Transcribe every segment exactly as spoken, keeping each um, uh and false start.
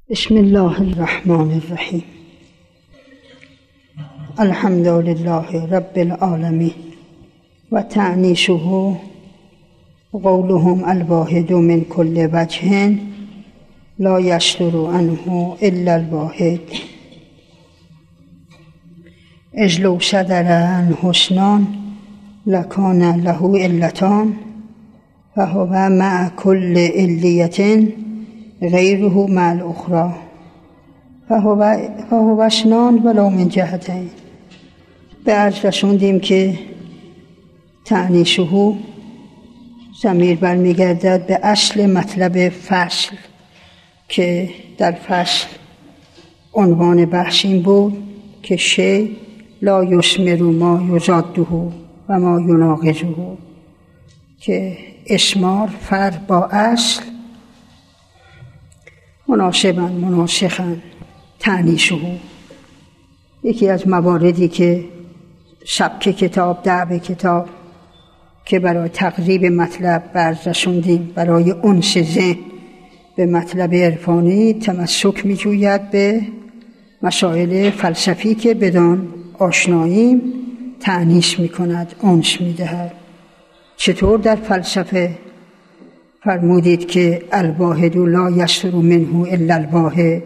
بسم الله الرحمن الرحیم. الحمد لله رب العالمین و تعنیشه قولهم الواحد من کل وجه لا یصدر عنه الا الواحد. اذ لو صدر عن حسنان لکان له علتان فهو مع کل علیة غیره مع الاخرى فهو فهو اسنان ولو من جهتین. به عرض رسوندیم که تعنیشه ضمیر برمیگردد به اصل مطلب فصل که در فصل عنوان بحث این بود که شی لا یثمر ما یضاده و ما یناقضه، که اسمار فرق با اصل مناسباً مناسخاً تعنیشه. یکی از مواردی که سبک کتاب دعو کتاب که برای تقریب مطلب برز رسوندیم، برای انس ذهن به مطلب عرفانی تمسک می جوید به مسائل فلسفی که بدان آشناییم تأنیس می کند، انس می دهد. چطور در فلسفه فرمودید که الواحد لا یصدر منه الا الواحد،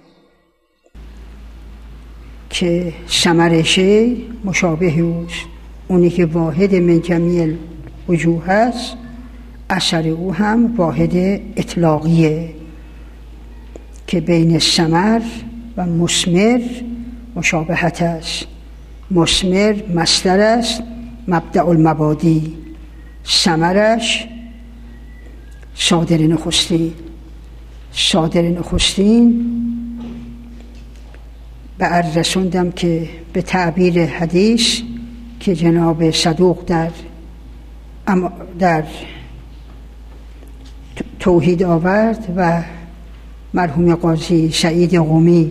که ثمر شی مشابه اوست، اونی که واحد من جمیع وجوه است اثر او هم واحد اطلاقیه که بین ثمر و مثمر مشابهت است. مثمر مصدر است، مبدأ المبادی، ثمرش صادر نخستین. صادر نخستین به عرض رسوندم که به تعبیر حدیث که جناب صدوق در در توحید آورد و مرحوم قاضی سعید قمی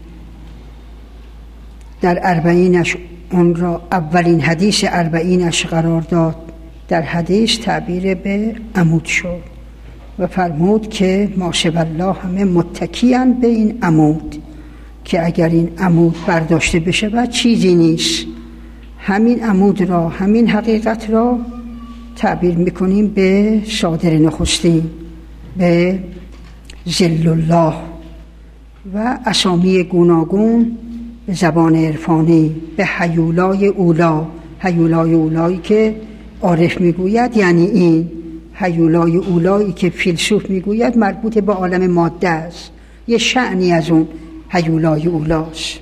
در اربعینش اون را اولین حدیث اربعینش قرار داد، در حدیث تعبیر به عمود شد و فرمود که ماشاء الله همه متکیان به این عمود، که اگر این عمود برداشته بشه و چیزی نیست. همین عمود را، همین حقیقت را تعبیر میکنیم به صادر نخستین، به ظل الله و اسامی گوناگون به زبان عرفانی، به هیولای اولا. هیولای اولایی که عارف میگوید یعنی این هیولای اولایی که فیلسوف میگوید مربوط به عالم ماده است، یه شأنی از اون هیولای اولاست.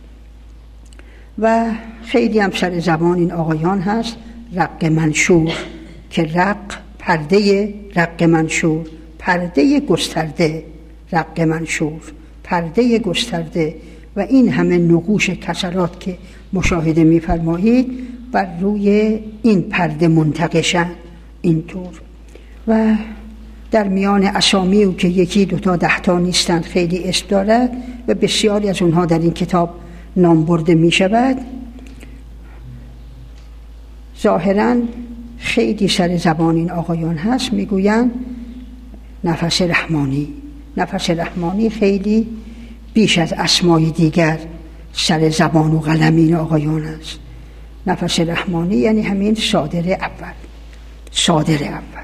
و خیلی هم سر زبان این آقایان هست رق منشور، که رق پرده، رق منشور پرده گسترده، رق منشور پرده گسترده. و این همه نقوش کسرات که مشاهده می‌فرمایید بر روی این پرده منتقشن اینطور. و در میان اسامی او که یکی دوتا دهتا نیستند خیلی اسم دارد و بسیاری از اونها در این کتاب نام برده می شود. ظاهراً خیلی سر زبان این آقایان هست، میگویند نفس رحمانی. نفس رحمانی خیلی بیش از اسمای دیگر سر زبان و قلم این آقایان است. نفس رحمانی یعنی همین صادر اول، صادر اول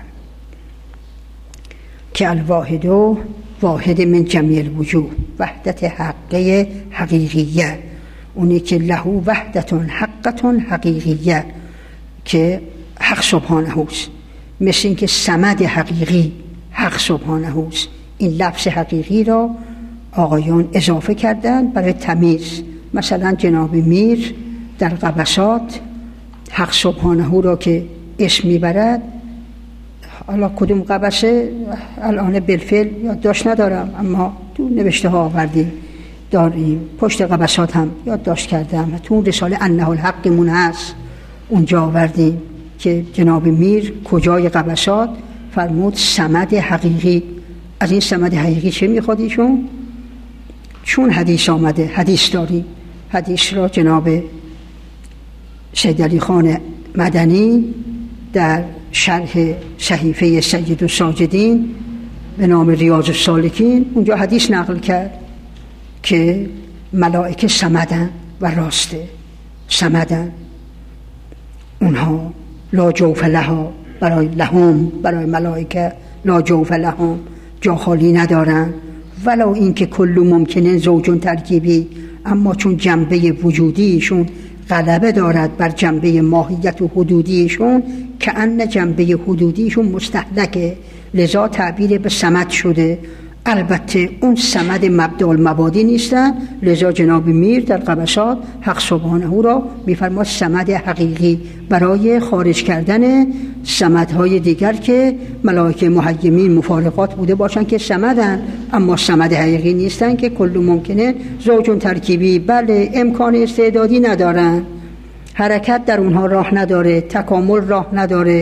که الواحد و واحد من جمیع الوجوه، وحدت حقه حقیقیه، اونی که له وحدتون حقتون حقیقیه، که حق سبحانه است. مثل این که صمد حقیقی حق سبحانه است. این لفظ حقیقی را آقایان اضافه کردن برای تمیز. مثلا جناب میر در قبسات حق سبحانه را که اسم میبرد، حالا کدوم قبسه الان بالفعل یادداشت ندارم، اما تو نوشته ها آوردیم داریم، پشت قبسات هم یادداشت کردم، تو اون رساله انه الحق مون هست اونجا آوردیم که جناب میر کجای قبسات فرمود صمد حقیقی. از این صمد حقیقی چه میخواد ایشون؟ چون حدیث آمده، حدیث داریم، حدیث را جناب سید علی خان مدنی در شرح صحیفه سید الساجدین به نام ریاض السالکین اونجا حدیث نقل کرد که ملائکه صمدن و راسته. صمدن اونها لا جوف لها، برای لهم، برای ملائکه لا جوف لهم، جا خالی ندارن. ولو این که کل ممکنه زوجون ترکیبی، اما چون جنبه وجودیشون غلبه دارد بر جنبه ماهیت و حدودیشون، که ان جنبه حدودیشون مستهلکه، لذا تعبیر به صمد شده. البته اون صمد مبدأ المبادی نیستن، لذا جناب میر در قبسات حق سبحانه را میفرماد صمد حقیقی، برای خارج کردن صمدهای دیگر که ملائکه محیمین مفارقات بوده باشن که صمدن، اما صمد حقیقی نیستن که کل ممکنه زوجون ترکیبی. بله، امکان استعدادی ندارن، حرکت در اونها راه نداره، تکامل راه نداره،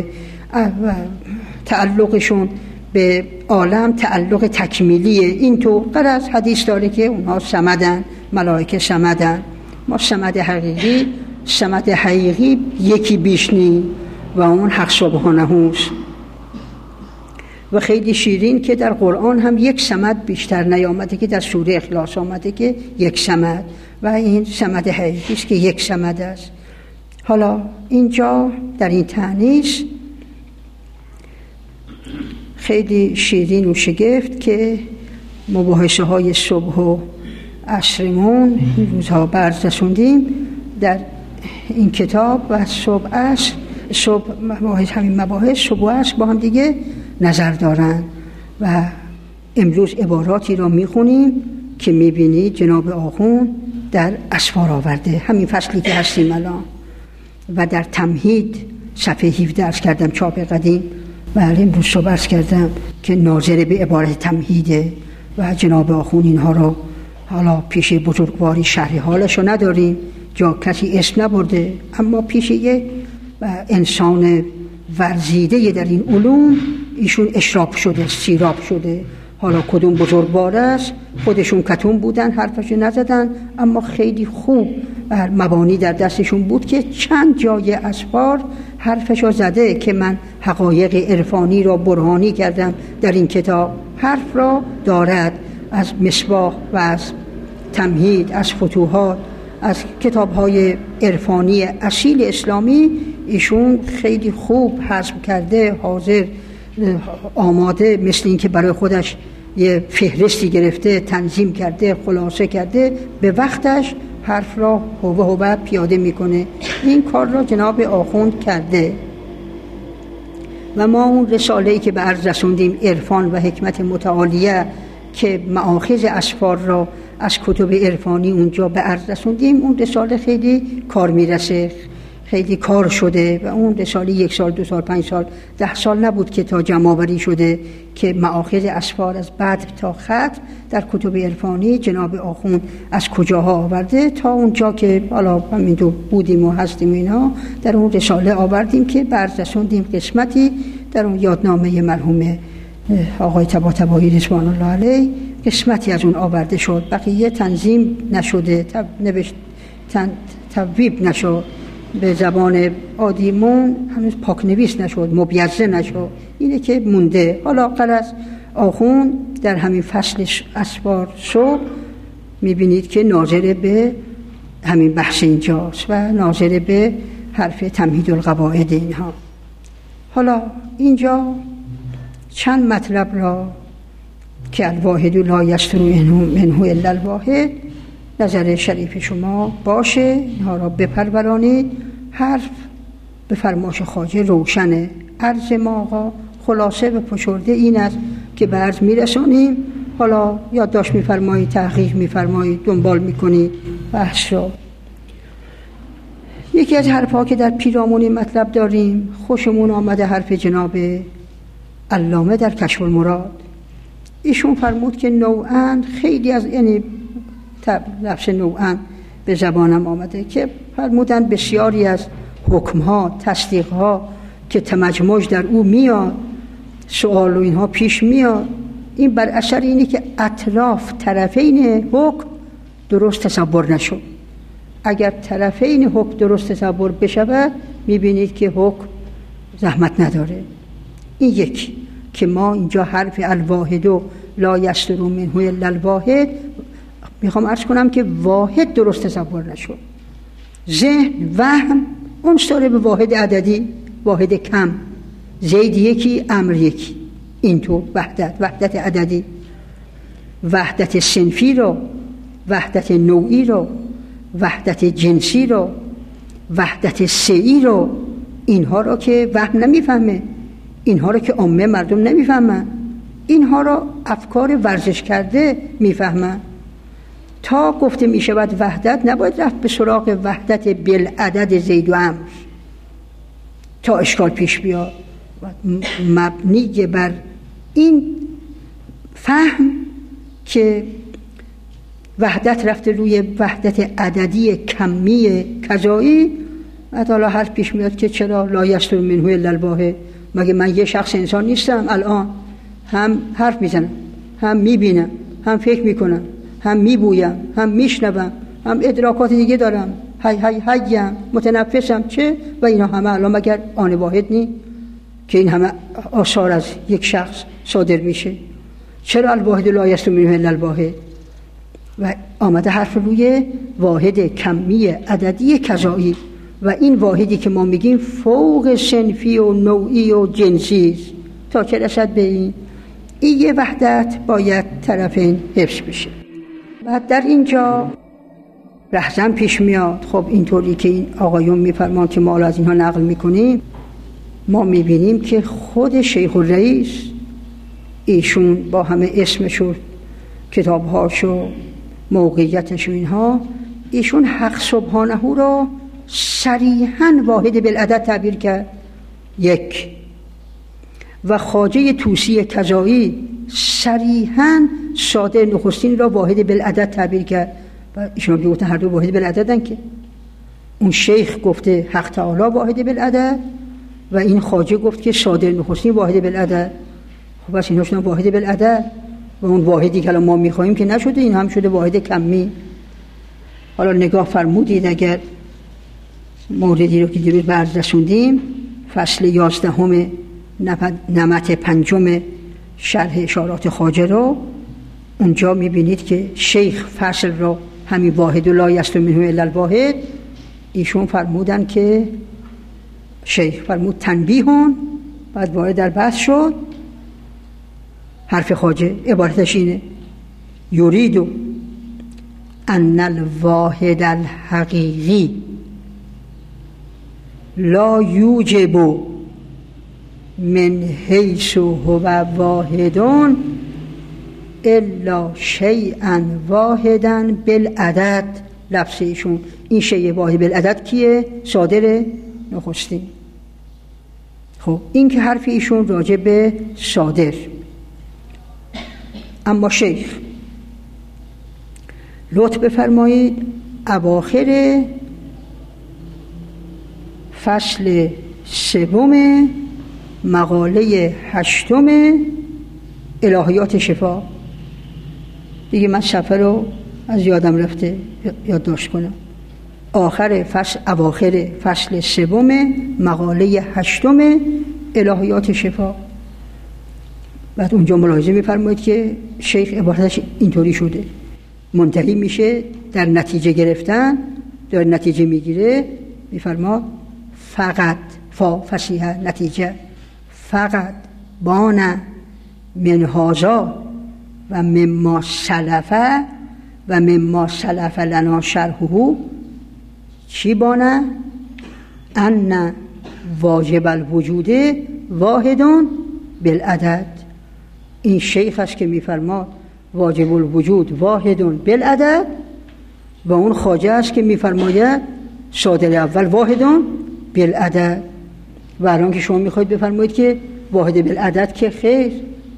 تعلقشون به عالم تعلق تکمیلیه. این تو غرض حدیث داره که اونها صمدن، ملائکه صمدن. ما صمد حقیقی، صمد حقیقی یکی بیش نی و اون حق سبحانه است. و خیلی شیرین که در قرآن هم یک صمد بیشتر نیامده که در سوره اخلاص آمده که یک صمد، و این صمد حقیقی است که یک صمد است. حالا اینجا در این تانیث خیلی شیرین و شگفت که مباحثه های صبح و عصرمون این روزها برز رسوندیم در این کتاب، و صبح عصر صبح مباحث همین مباحث صبح و عصر با هم دیگه نظر دارن. و امروز عباراتی را میخونیم که میبینید جناب آخوند در اسفار آورده، همین فصلی که هستیم الان. و در تمهید صفحه هفده عرض کردم، چاپ قدیم، بله امروز صبح عرض کردم که ناظر به عبارت تمهیده و جناب آخوند اینها را حالا پیش بزرگواری شرح حالش رو نداریم، جا کسی اسم نبرده، اما پیش یک انسان ورزیده در این علوم ایشون اشراف شده، سیراب شده. حالا کدوم بزرگوار است، خودشون کتون بودن، حرفشو نزدن، اما خیلی خوب مبانی در دستشون بود که چند جای اسفار حرفشو زده که من حقایق عرفانی را برهانی کردم در این کتاب. حرف را دارد از مصباح و از تمهید، از فتوحات، از کتاب‌های عرفانی اصیل اسلامی ایشون خیلی خوب حذف کرده، حاضر آماده، مثل این که برای خودش یه فهرستی گرفته، تنظیم کرده، خلاصه کرده، به وقتش حرف را هوه هوه پیاده میکنه. این کار را جناب آخوند کرده. و ما اون رساله‌ای که به عرض رسوندیم، عرفان و حکمت متعالیه، که مآخذ اسفار را از کتب عرفانی اونجا به عرض رسوندیم، اون رساله خیلی کار میرسه، خیلی کار شده. و اون رساله یک سال، دو سال، پنج سال، ده سال نبود که تا جمع‌آوری شده که مآخذ اسفار از بعد تا ختم در کتب عرفانی جناب آخوند از کجاها آورده تا اونجا که حالا همین دو بودیم و هستیم اینا، در اون رساله آوردیم که به عرض رسوندیم قسمتی در اون یادنامه مرحوم آقای طباطبایی رضوان الله علیه، قسمتی از اون آورده شد، بقیه تنظیم نشده، تب نوشت تن تبویب نشد، به زبان عادیمون هنوز پاک نویس نشد، مبیضه نشد، اینه که مونده. حالا غرض آخوند در همین فصل اسفار صبح میبینید که ناظر به همین بحث اینجاست و ناظر به حرف تمهید القواعد اینها. حالا اینجا چند مطلب را که الواحد لا یستر منه الا الواحد نظر شریف شما باشه، اینها را بپرورانید. حرف به فرماش خواجه روشنه. عرض ما آقا خلاصه و پشرده این است که به عرض میرسانیم. حالا یادداشت میفرمایید، تحقیق میفرمایید، دنبال میکنید بحث را. یکی از حرفها که در پیرامون مطلب داریم، خوشمون آمده حرف جناب علامه در کشف المراد. ایشون فرمود که نوعاً خیلی از یعنی لفظ نوعاً به زبانم آمده که فرمودن بسیاری از حکمها، تصدیقها که تمجمج در او میاد، سوال و اینها پیش میاد، این بر اثر اینه که اطراف طرفین حکم درست تصور نشد. اگر طرفین حکم درست تصور بشود میبینید که حکم زحمت نداره. این یک که ما اینجا حرف الواحد و لا یصدر منه الا الواحد، میخوام عرض کنم که واحد درست تصور نشد. ذهن وهم اون سره به واحد عددی، واحد کم، زید یکی امر یکی، اینطور وحدت، وحدت عددی، وحدت صنفی رو، وحدت نوعی رو، وحدت جنسی رو، وحدت سعی رو، اینها رو که وهم نمیفهمه، اینها رو که عامه مردم نمیفهمن، اینها رو افکار ورزش کرده میفهمن. تا گفته میشود وحدت، نباید رفت به سراغ وحدت بالعدد زید و عمرو تا اشکال پیش بیاد. مبنی بر این فهم که وحدت رفته روی وحدت عددی کمی کذایی، حالا حرف پیش میاد که چرا لا یصدر منه الا الواحد؟ مگه من یه شخص انسان نیستم؟ الان هم حرف میزنم، هم میبینم، هم فکر میکنم، هم میبویم، هم میشنوم، هم ادراکات دیگه دارم، هی هی هیم، متنفسم، چه؟ و اینا همه الان مگر آن واحد نی که این همه آثار از یک شخص صادر میشه؟ چرا الواحد لا یصدر منه الا الواحد؟ و آمده حرف روی واحد کمی عددی کذایی، و این واحدی که ما میگیم فوق صنفی و نوعی و جنسی است. تا چه رسد به این؟ این یه وحدت باید طرفین حفظ بشه. بعد در اینجا رهزن پیش میاد. خب اینطوری که این آقایون میفرمان که ما از اینها نقل میکنیم، ما میبینیم که خود شیخ الرئیس، ایشون با همه اسمشو، کتابهاشو، موقعیتش و اینها، ایشون حق سبحانه را صریحاً واحد بالعدد تعبیر کرد، یک. و خواجه طوسی کذایی صریحاً صادر نخستین را واحد بالعدد تعبیر کرد. و ایشون که گفتن هر دو واحد بالعددن، که اون شیخ گفته حق تعالی واحد بالعدد و این خواجه گفت که صادر نخستین واحد بالعدد. خب بس اینها شدن واحد بالعدد، و اون واحدی که الان ما میخواهیم که نشده، این هم شده واحد کمی. حالا نگاه فرمودید اگر موردی رو که دیروز برز رسوندیم، فصل یازدهم نمط پنجم شرح اشارات خواجه رو، اونجا میبینید که شیخ فصل رو همین واحد و لا یصدر منه الا الواحد، ایشون فرمودن که شیخ فرمود تنبیهون، بعد وارد در بحث شد. حرف خواجه عبارتش اینه: یرید ان الواحد الحقیقی لا یوجب من حیث هو واحدون الا شیئا واحدا بالعدد. لفظ ایشون این شیء واحد بالعدد کیه؟ صادر نخستین. خب این که حرف ایشون راجع به صادر. اما شیخ لطف بفرمایید اواخر فصل سوم مقاله هشتم الهیات شفا، دیگه من صفحه رو از یادم رفته یادداشت کنم، آخر فصل، اواخر فصل سوم مقاله هشتم الهیات شفا. بعد اونجا ملاحظه می‌فرمایید که شیخ عبارتش اینطوری شده، منتهی میشه در نتیجه گرفتن، در نتیجه میگیره، میفرما فقط فا فصیحه نتیجه، فقط بانه من هذا و مما سلفه و مما سلف لنا شرحه. چی بانه؟ ان واجب الوجود واحدون بالعدد. این شیخ است که میفرماد واجب الوجود واحدون بالعدد، و اون خواجه است که میفرماید صادر اول واحدون بالعدد. و الان که شما میخواید بفرمایید که واحد بالعدد، که خیر،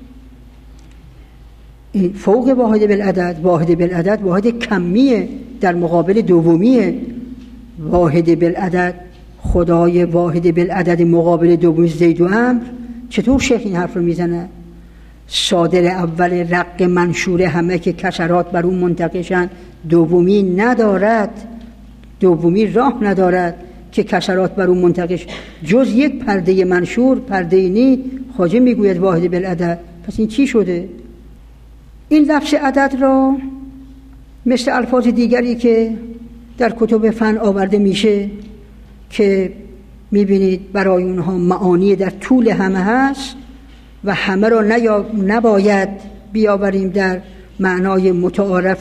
این فوق واحد بالعدد، واحد بالعدد واحد کمیه در مقابل دومیه. واحد بالعدد، خدای واحد بالعدد مقابل دومی زید و عمرو. چطور شیخ این حرف رو میزنه؟ صادر اول رق منشور همه که کسرات بر اون منتقشن، دومی ندارد، دومی راه ندارد که کسرات بر اون منتقش جز یک پرده منشور پرده نی. خواجه میگوید واحد بالعدد. پس این چی شده؟ این لفظ عدد را مثل الفاظ دیگری که در کتب فن آورده میشه که میبینید برای اونها معانی در طول همه هست و همه را نباید بیاوریم در معنای متعارف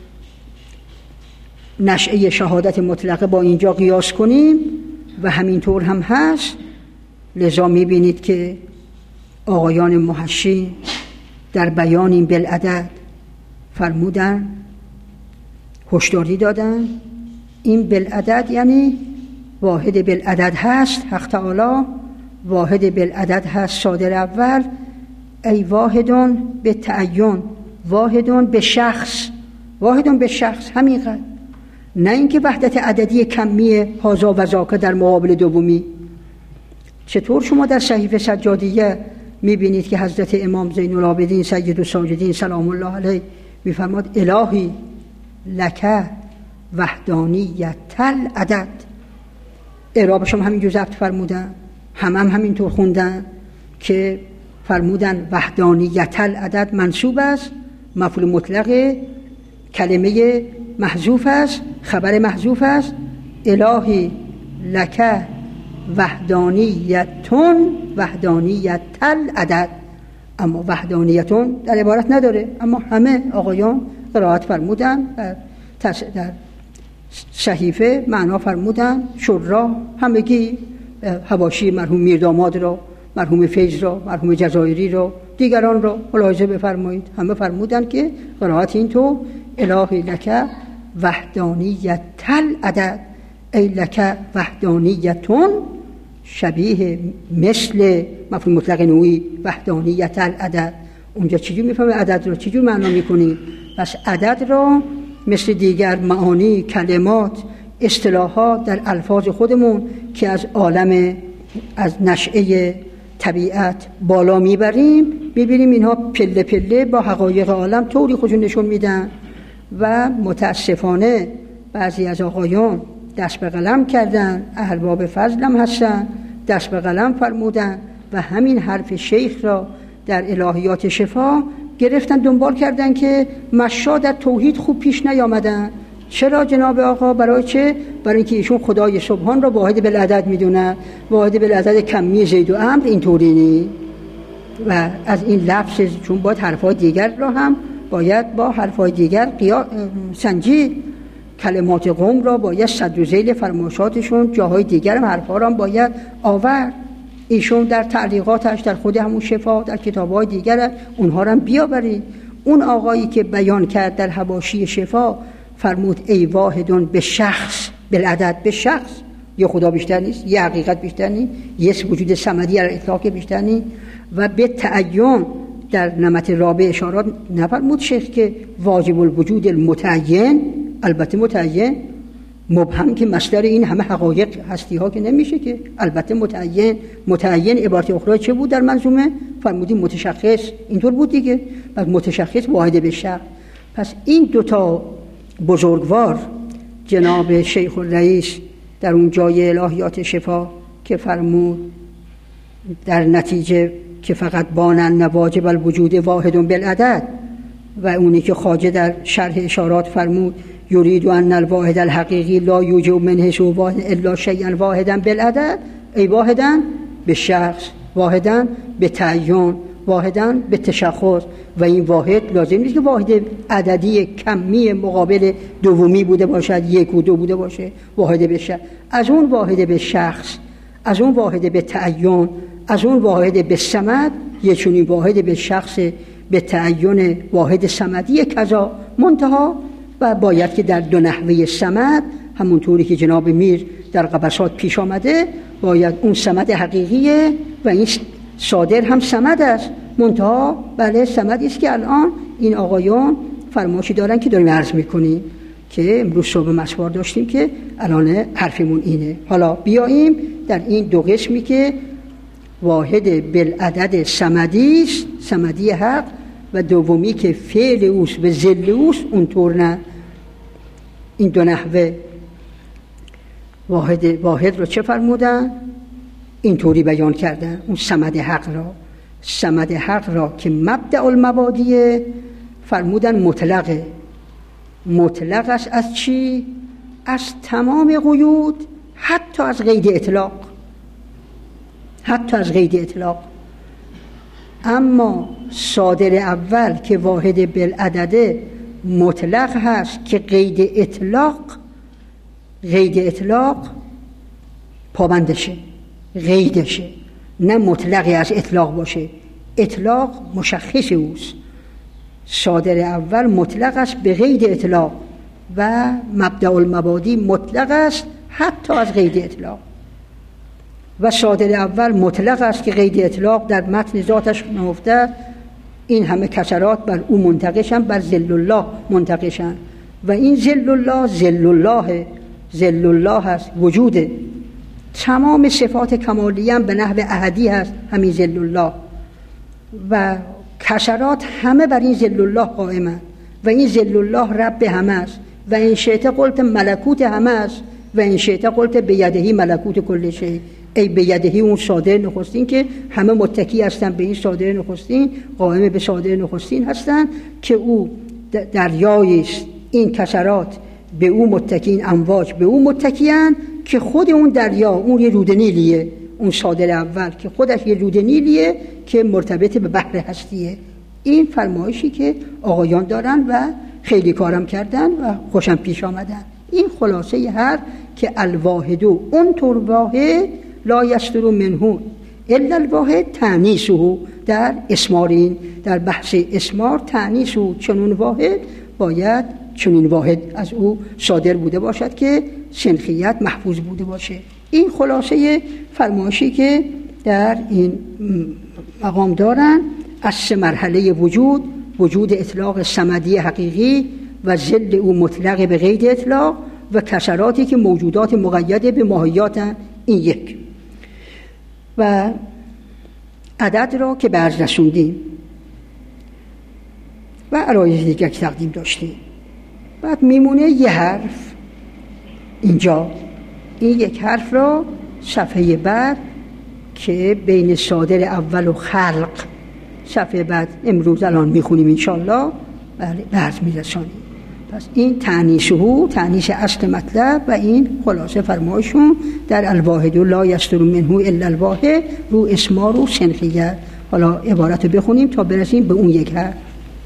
نشأه شهادت مطلقه با اینجا قیاس کنیم و همینطور هم هست. لذا میبینید که آقایان محشی در بیان این بالعدد فرمودن، هشداری دادن این بالعدد یعنی واحد بالعدد هست حق تعالی، واحد بالعدد هست صادر اول، ای واحدون به تعین، واحدون به شخص، واحدون به شخص، همینقدر. نه اینکه وحدت عددی کمی هازا و ذاک در مقابل دومی. چطور شما در صحیفه سجادیه میبینید که حضرت امام زین العابدین سید الساجدین سلام الله علیه میفرماد الهی لک وحدانیت العدد. اعرابش هم همینجور ضبط فرمودن، هم هم همینطور خوندن که فرمودن وحدانیت العدد منصوب است، مفعول مطلق، کلمه محذوف است، خبر محذوف است. الهی لک وحدانیتون وحدانیت العدد. اما وحدانیتون در عبارت نداره، اما همه آقایان قرائت فرمودن در صحیفه معنا فرمودن. شورا همگی حواشی مرحوم میرداماد را، مرحوم فیض را، مرحوم جزایری را، دیگران را ملاحظه بفرمایید، همه فرمودن که قرائت این تو الهی لک وحدانیت العدد ای لک وحدانیتون شبیه مثل مفعول مطلق نوعی وحدانیت العدد. اونجا چجور میفهمه عدد رو چجور معنا میکنی؟ پس عدد را مثل دیگر معانی، کلمات، اصطلاحات در الفاظ خودمون که از عالم از نشأه طبیعت بالا میبریم، میبینیم اینها پله پله با حقایق عالم طوری خودشون نشون میدن و متاسفانه بعضی از آقایان دست به قلم کردن، ارباب فضل هم هستن، دست به قلم فرمودن و همین حرف شیخ را در الهیات شفا گرفتن دنبال کردن که مشا در توحید خوب پیش نیامدن. چرا جناب آقا؟ برای چه؟ برای اینکه ایشون خدای سبحان را واحد بالعدد میدونن، واحد بالعدد کمی زید و امر اینطوری نی. و از این لفظ چون باید حرفای دیگر را هم باید با حرفای دیگر قیاس سنجی، کلمات قوم را باید صدر و ذیل فرمایشاتشون، جاهای دیگر هم حرفا را هم باید آورد. ایشون در تعلیقاتش در خود همون شفا در کتاب‌های دیگر اونها را هم بیاورید. اون آقایی که بیان کرد در حواشی شفا فرمود ای واحدون به شخص بالعدد، به شخص، یه خدا بیشتر نیست، یه حقیقت بیشتر نیست، یه وجود صمدی علی اطلاق بیشتر نیست. و به تعین در نمط رابع اشارات نفرمود شیخ که واجب الوجود المتعین، البته متعین مبهم که مصدر این همه حقایق هستی ها که نمیشه که، البته متعین. متعین عبارت اخرى چه بود در منظومه؟ فرمودیم متشخص، اینطور بود دیگه. پس متشخص واحد به شخص. پس این دوتا بزرگوار جناب شیخ الرئیس در اون جای الهیات شفا که فرمود در نتیجه که فقط بانن نواجب الوجود واحد بالعدد، و اونی که خواجه در شرح اشارات فرمود یرید ان الواحد الحقیقی لا یوجب منه سوى واحد الا شیئا واحدا بالعدد، ای واحدا به شخص، واحدا به تعین، واحدا به تشخص. و این واحد لازم نیست که واحد عددی کمی مقابل دومی بوده باشد، یک و دو بوده باشه. واحد به شخص، از اون واحد به شخص، از اون واحد به تعین، از اون واحد به صمد، یه چنین واحد به شخص به تعین واحد صمدی کذا منتها. و باید که در دو نحوه صمد همونطوری که جناب میر در قبسات پیش آمده، باید اون صمد حقیقیه و این صادر هم صمد است منتها بله صمدی است که الان این آقایان فرمایشی دارن که داریم عرض میکنیم که امروز صبح مسوار داشتیم که الان حرفمون اینه. حالا بیاییم در این دو قسمی که واحد بالعدد صمدی است، صمدی حق، و دومی که فعل اوست و ذل اوست اونطور نه. این دو نحوه واحد واحد رو چه فرمودن؟ اینطوری بیان کردن اون صمد حق را. صمد حق را که مبدأ المبادیه فرمودن مطلقه. مطلق است از چی؟ از تمام قیود، حتی از قید اطلاق، حتی از قید اطلاق. اما صادر اول که واحد بالعدده مطلق هست که قید اطلاق قید اطلاق پابندشه، قیدشه، نه مطلقی از اطلاق باشه. اطلاق مشخص اوست. صادر اول مطلق است به قید اطلاق و مبدأ المبادی مطلق است حتی از قید اطلاق. و صادر اول مطلق است که قید اطلاق در متن ذاتش نهفته، این همه کسرات بر او منتقشن، بر ذل الله منتقشن. و این ذل الله ذل الله ذل الله هست، وجوده. تمام صفات کمالیه هم به نحو احدی هست، همین ذل الله. و کسرات همه بر این ذل الله قائمند و این ذل الله رب همه است. و این شیطه قلت ملکوت همه است و این شیطه قلت بیدهی ملکوت کل شیء. ای بیدهی اون صادر نخستین که همه متکی هستن به این صادر نخستین، قائم به صادر نخستین هستن که او دریایی است. این کسرات به او متکین، امواج به او متکیان که خود اون دریا اون یه رود نیلیه. اون صادر اول که خودش یه رود نیلیه که مرتبط به بحر هستیه. این فرمایشی که آقایان دارن و خیلی کارم کردن و خوشم پیش آمدن. این خلاصه هر که الواحد و اون طور واحد لا یستر منه الا الواحد تانیسه. در اسمارین در بحث اسمار تانیسه، چنون واحد باید چنین واحد از او صادر بوده باشد که سنخیت محفوظ بوده باشه. این خلاصه فرمایشی که در این مقام دارن از سه مرحله وجود، وجود اطلاق صمدی حقیقی و ذل او مطلق به قید اطلاق و کسراتی که موجودات مقیده به ماهیاتن. این یک. و عدد را که به عرض رسوندیم و علایه دیگر که تقدیم داشتیم. بعد میمونه یه حرف اینجا. این یک حرف را صفحه بعد که بین صادر اول و خلق، صفحه بعد امروز الان میخونیم انشالله، بله به عرض میرسانیم. پس این تعنیسه، تعنیس اصل مطلب و این خلاصه فرمایشون در الواحد لا یستر منه الا الواحد رو اسمار و سنخیت. حالا عبارت رو بخونیم تا برسیم به اون یک حرف.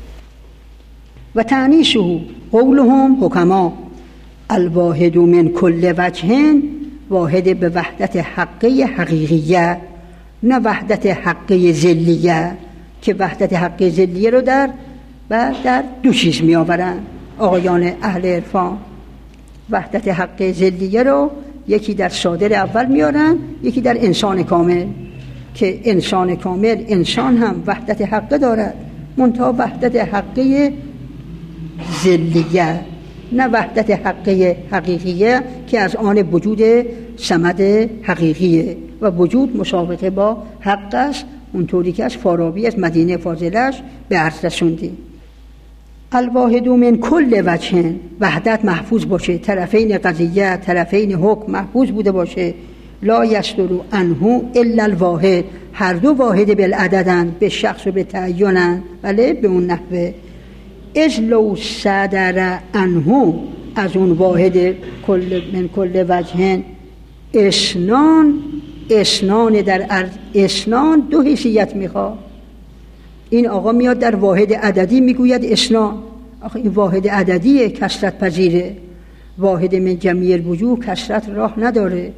و تعنیسه قولهم حکما الواحد من کل وجه، واحد به وحدت حقه حقیقیه، نه وحدت حقه ذلیه که وحدت حقه ذلیه رو در و در دو چیز می آورن آقایان اهل عرفان. وحدت حقه ذلیه رو یکی در صادر اول میارن، یکی در انسان کامل، که انسان کامل انسان هم وحدت حقه دارد منتها وحدت حقه ذلیه، نه وحدت حقه حقیقیه که از آن وجود صمد حقیقیه و وجود مسابقه با حق است، اونطوری که از فارابی از مدینه فاضلش به عرض رسوندیم. الواحد من کل وجه، وحدت محفوظ باشه، طرفین قضیه طرفین حکم محفوظ بوده باشه. لا یصدر عنه الا الواحد، هر دو واحد بالعددن، به شخص و به تعینن، بله به اون نحوه. اذ لو صدر عنه، از اون واحد کل من کل وجه اسنان، اسنان در ارض، اسنان دو حیثیت میخواد. این آقا میاد در واحد عددی میگوید اسنان، آخه این واحد عددیه، کثرت پذیره. واحد من جمیع الوجوه کثرت راه نداره.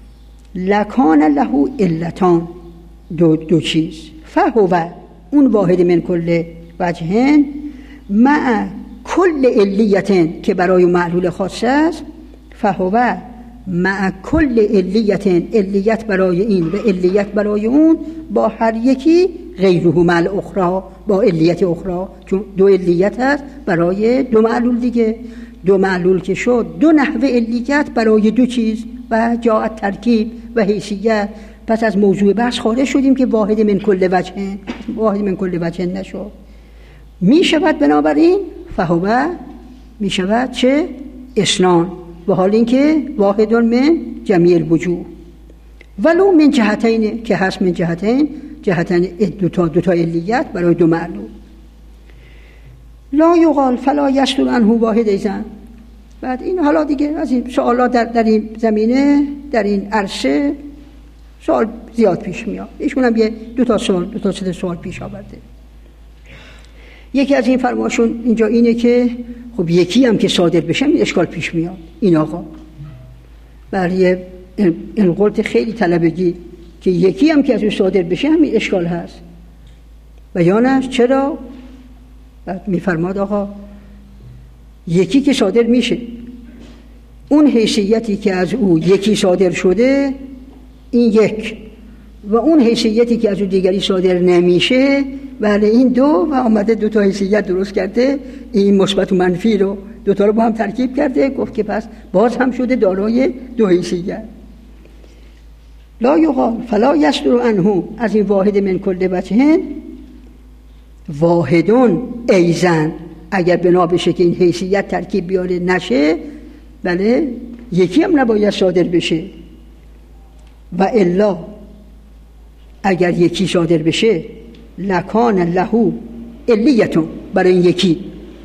لکان له علتان، دو, دو چیز. فهو، اون واحد من کل وجهن، مع کل علیتن که برای معلول خاص است. فهو مع کل علیتن، علیت برای این و علیت برای اون، با هر یکی غیره مع الاخرى، با علیت اخرى، چون دو علیت هست برای دو معلول دیگه. دو معلول که شد دو نحوه علیت برای دو چیز و جاءت ترکیب و حیثیت. پس از موضوع بحث خارج شدیم که واحد من کل وجه، واحد من کل وجه نشد. می شود بنابراین فهو می شود چه؟ اسنان، و حال اینکه واحد من جمیع الوجوه ولو من جهتین که هست من جهتین جهتین دوتا دوتا علیت برای دو معلول. لا یقال فلا یصدر عنه واحد ایزن. بعد این حالا دیگه از این سوالات در, در این زمینه در این عرصه سوال زیاد پیش میاد. ایشون هم یه دو تا سوال دو تا سه سوال پیش آورده. یکی از این فرماشون اینجا اینه که خب یکی هم که صادر بشه این اشکال پیش میاد. این آقا برای این قلت خیلی طلبگی که یکی هم که از اون صادر بشه همین اشکال هست. بیانش چرا؟ بعد میفرماد آقا یکی که صادر میشه اون حیثیتی که از او یکی صادر شده این یک و اون حیثیتی که از او دیگری صادر نمیشه بله این دو و آمده دو تا حیثیت درست کرده. این مثبت و منفی رو دو تا رو با هم ترکیب کرده گفت که پس باز هم شده دارای دو حیثیت. لا یقال فلا یصدر عنه از این واحد من کل وجه واحدون ایزن اگر بنا بشه که این حیثیت ترکیب بیاره نشه بله یکی هم نباید صادر بشه و الا اگر یکی صادر بشه لکان له علیتون برای این یکی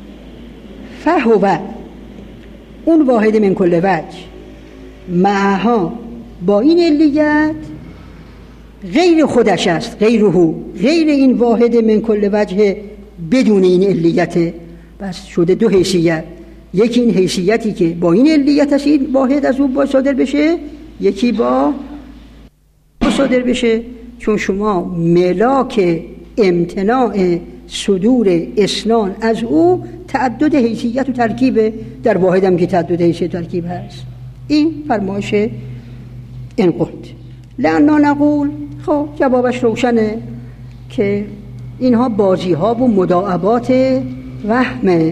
فهو اون واحد من کل وجه معها با این علیت غیر خودش است غیره غیر این واحد من کل وجه بدون این علیت بس شده دو حیثیت. یکی این حیثیتی که با این علیت است این واحد از اون با صادر بشه یکی با صادر بشه چون شما ملاک امتناع صدور اسنان از او تعدد حیثیت و ترکیب در واحد هم که تعدد حیثیت و ترکیب هست. این فرمایش این قلت لأننا نقول خب جوابش روشنه که اینها بازی ها و مداعبات وهمه.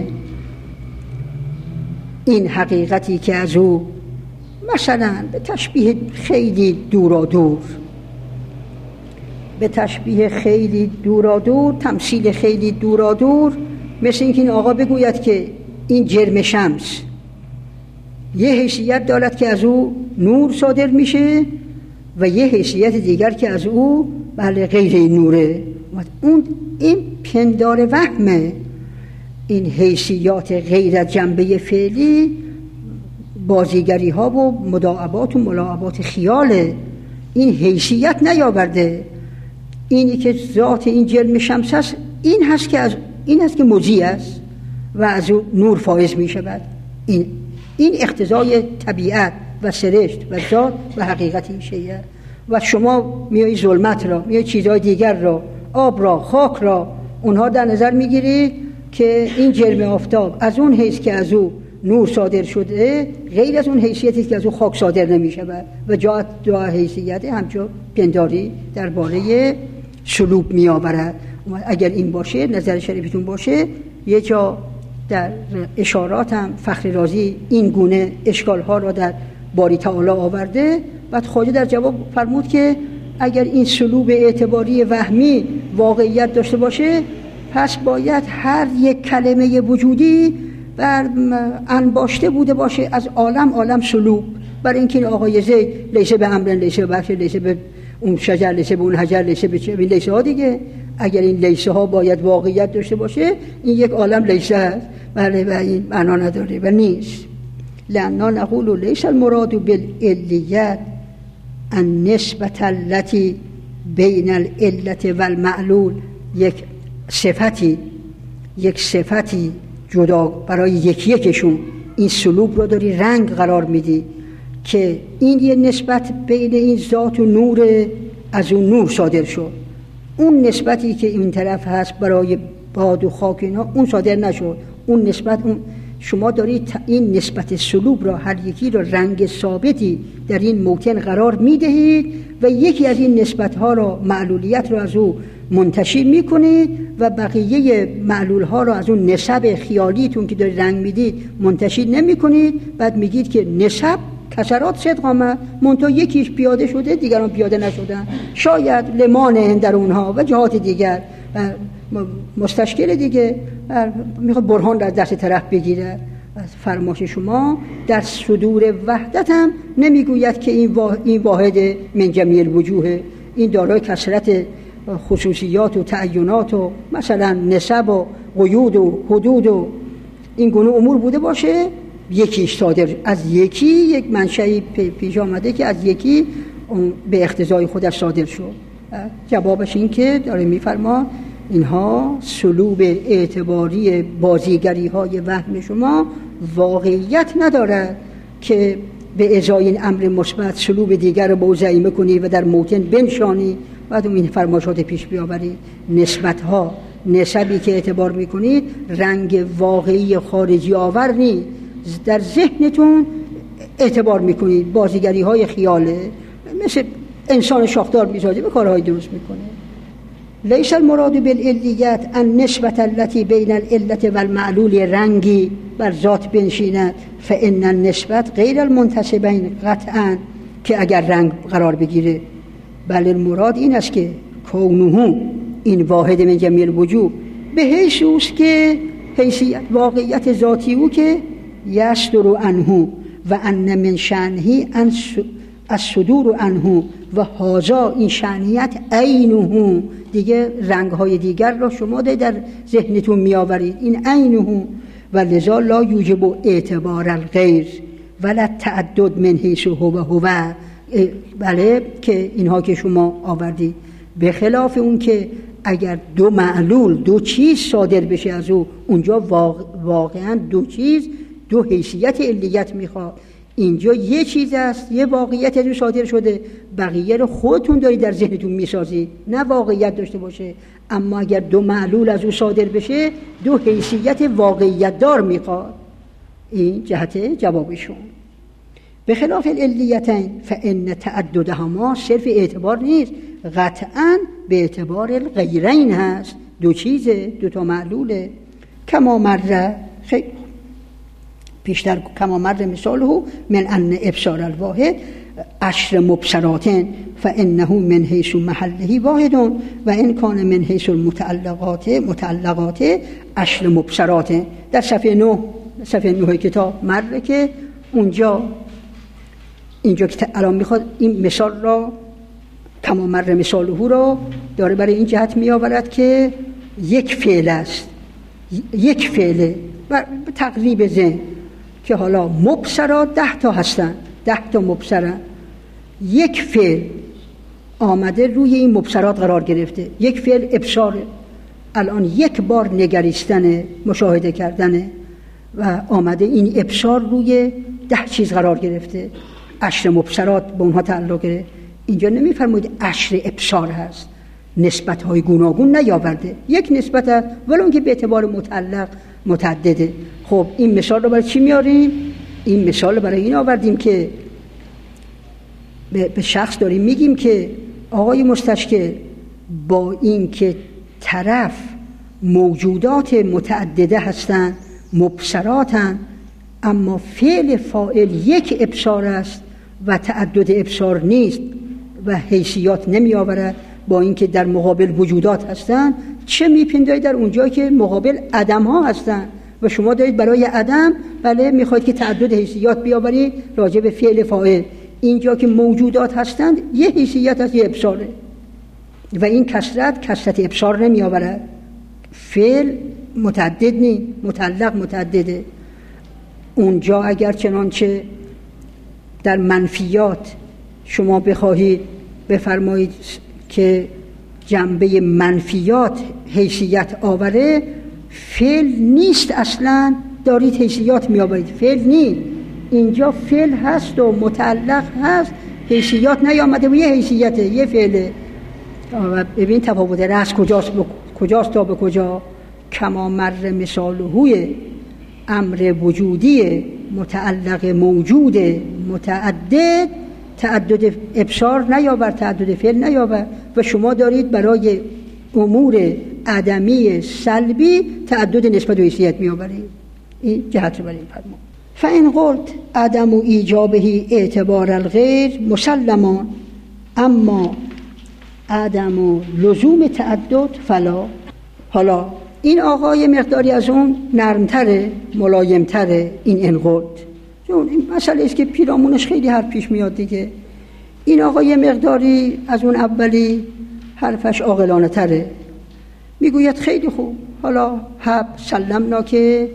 این حقیقتی که از او مثلا به تشبیه خیلی دورا دور به تشبیه خیلی دورا دور تمثیل خیلی دورا دور مثل اینکه این آقا بگوید که این جرم شمس یه حیثیت دارد که از او نور صادر میشه و یه حیثیت دیگر که از او بله غیر این نوره. اون این پندار وهمه. این حیثیات غیر از جنبه فعلی بازیگری ها و مداعبات و ملاعبات خیاله. این حیثیت نیاورده. اینی که ذات این جرم شمس هست این هست که از این هست که مضی است و از او نور فائز می شود. این این اقتضای طبیعت و سرشت و ذات و حقیقت این شیء. و شما میای ظلمت را میای چیزهای دیگر را آب را خاک را اونها در نظر میگیرید که این جرم آفتاب از اون حیث که از او نور صادر شده غیر از اون حیثیتی که از او خاک صادر نمی شود و جا دو حیثیت همچون پنداری درباره سلوب می آورد. اگر این باشه نظر شریفتون باشه یه جا در اشارات هم فخر رازی این گونه اشکال ها را در باری تعالی آورده. بعد خواجه در جواب فرمود که اگر این سلوب اعتباری وهمی واقعیت داشته باشه پس باید هر یک کلمه وجودی بر انباشته بوده باشه از عالم عالم سلوب. برای اینکه این آقای زید لیسه به امرن لیسه به بخش لیسه به اون شجر لیسه به اون حجر لیسه به چه این لیسه ها دیگه اگر این لیسه ها باید واقعیت داشته باشه این یک عالم لیسه هست بله و این معنا نداره و نیست. لأننا نقول ليس المراد بالعلیت النسبة التي بین العلة والمعلول یک صفتی یک صفتی جدا برای یکی یکشون این سلوب رو داری رنگ قرار میدی که این یه نسبت بین این ذات و نور از اون نور صادر شد. اون نسبتی که این طرف هست برای باد و خاک اینا اون صادر نشد. اون نسبت اون شما دارید این نسبت سلوب را هر یکی را رنگ ثابتی در این موطن قرار میدهید و یکی از این نسبت‌ها را معلولیت را از او منتشی میکنید و بقیه معلول ها را از اون نسب خیالیتون که دارید رنگ میدید منتشی نمیکنید. بعد میگید که نسب کسرات صدق آمد منتها یکیش پیاده شده دیگران پیاده نشدن شاید لمانه در اونها و جهات دیگر مستشکل دیگه میخواد برهان را دست طرف بگیره از فرمایش شما در صدور وحدت هم نمیگوید که این این واحد من جمیع الوجوه، این دارای کثرت خصوصیات و تعینات و مثلا نسب و قیود و حدود و این گونه امور بوده باشه. یکیش صادر از یکی یک منشأی پیش آمده که از یکی به اقتضای خودش صادر شد. جوابش این که داره میفرما اینها سلوب اعتباری بازیگری های وهم شما واقعیت ندارد که به ازای این امر مثبت سلوب دیگر رو بوزعیمه کنی و در موطن بنشانی، بعد این فرمایشات پیش بیاوری. نسبت ها، نسبی که اعتبار میکنید رنگ واقعی خارجی آور نیست، در ذهنتون اعتبار میکنید، بازیگری های خیاله، مثل انسان شاخدار میسازه به کارهای درست میکنه. لیس المراد بالعلیت ان نسبت التي بین العلت و المعلول رنگی بر ذات بنشیند فان النسبت غیر المنتسبین قطعا که اگر رنگ قرار بگیره، بل المراد این است که کونه این واحد من جمیع الوجوه به حیث اوست که حیثیت واقعیت ذاتی او که یصدر عنه و ان من شأنه ان الصدور عنه و هذا این شأنیت عینه. دیگه رنگ های دیگر را شما در ذهنتون می آورید، این عینه و لذا لا یوجب اعتبار الغیر ولا تعدد من حیث هو هو، بله که اینها که شما آوردید، به خلاف اون که اگر دو معلول دو چیز صادر بشه از او، اونجا واقعا دو چیز دو حیثیت علیت میخواد. اینجا یه چیز است، یه واقعیت از او صادر شده، بقیه رو خودتون دارید در ذهنتون میسازید، نه واقعیت داشته باشه. اما اگر دو معلول از او صادر بشه دو حیثیت واقعیت دار میخواد. این جهت جوابشون. به خلاف العلیتین فان تعددهما صرف اعتبار نیست، قطعا به اعتبار الغیرین هست، دو چیزه، دو تا معلوله. کما مره خیلی پیشتر کما مره مثاله من ان ابصار الواحد عشر مبصرات فانه من حیث محله واحد و ان کان من حیث المتعلقات متعلقات عشر مبصرات. در صفحه نه صفحه نه کتاب مره که اونجا اینجا که الان میخواد این مثال را کما مره مثاله را داره برای این جهت می آورد که یک فعل است، یک فعله و تقریب ذهن که حالا مبصرات ده تا هستن، ده تا مبصرن، یک فعل آمده روی این مبصرات قرار گرفته، یک فعل ابصاره، الان یک بار نگریستن مشاهده کردنه و آمده این ابصار روی ده چیز قرار گرفته، عشر مبصرات به اونها تعلق گرفته. اینجا نمیفرمایید عشر ابصار هست، نسبت های گوناگون نیاورده، یک نسبت هست ولو که به اعتبار متعلق متعدده. خب این مثال رو برای چی میاریم؟ این مثال رو برای این آوردیم که به شخص داریم میگیم که آقای مستشکل با این که طرف موجودات متعدده هستند، مبصراتن، اما فعل فاعل یک ابصار است و تعدد ابصار نیست و حیثیات نمی آورد، با اینکه در مقابل وجودات هستند، چه میپندارید در اونجایی که مقابل عدم ها هستند و شما دارید برای عدم بله میخواید که تعدد حیثیات بیاورید راجع به فعل فاعل. اینجا که موجودات هستند یه حیثیت از یه ابصاره و این کثرت کثرت ابصار نمی آورد. فعل متعدد نیست، متعلق متعدده. اونجا اگر چنانچه در منفیات شما بخواهید بفرمایید که جنبه منفیات حیثیت آوره، فعل نیست اصلا، دارید حیثیات می آورید، فعل نیست. اینجا فعل هست و متعلق هست، حیثیات نیامده و یه حیثیته، یه فعله. ببین تفاوت رأس کجاست ب... کجاست تا به کجا. کما مر مثالهوی امر وجودی متعلق موجود متعدد تعدد ابصار نیاور، تعدد فعل نیاور و شما دارید برای امور عدمی سلبی تعدد نسبت و حیثیت میآورید. این جهت رو برای این فرمان. فإن قلت عدم ایجابه اعتبار الغیر مسلمان، اما عدم لزوم تعدد فلا. حالا این آقا یه مقداری از اون نرمتره، ملایمتره این انقد، چون این مسئله است که پیرامونش خیلی حرف پیش میاد دیگه. این آقا یه مقداری از اون اولی حرفش عاقلانه تره، میگوید خیلی خوب، حالا حب سلمنا که